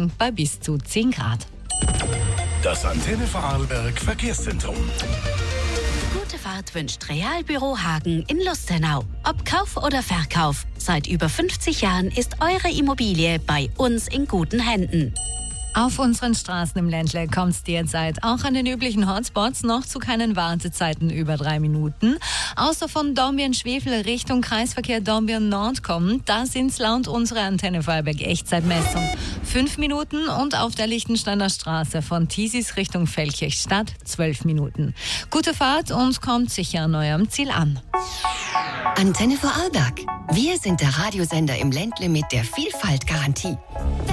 Wolken bei bis zu 10 Grad. Das Antenne Vorarlberg Verkehrszentrum. Gute Fahrt wünscht Realbüro Hagen in Lustenau. Ob Kauf oder Verkauf, seit über 50 Jahren ist eure Immobilie bei uns in guten Händen. Auf unseren Straßen im Ländle kommt es derzeit auch an den üblichen Hotspots noch zu keinen Wartezeiten über 3 Minuten. Außer von Dornbirn-Schwefel Richtung Kreisverkehr Dornbirn-Nord kommen, da sind es laut unserer Antenne Vorarlberg Echtzeitmessung 5 Minuten und auf der Lichtensteiner Straße von Thiesis Richtung Feldkirchstadt 12 Minuten. Gute Fahrt und kommt sicher an eurem Ziel an. Antenne Vorarlberg. Wir sind der Radiosender im Ländle mit der Vielfalt-Garantie.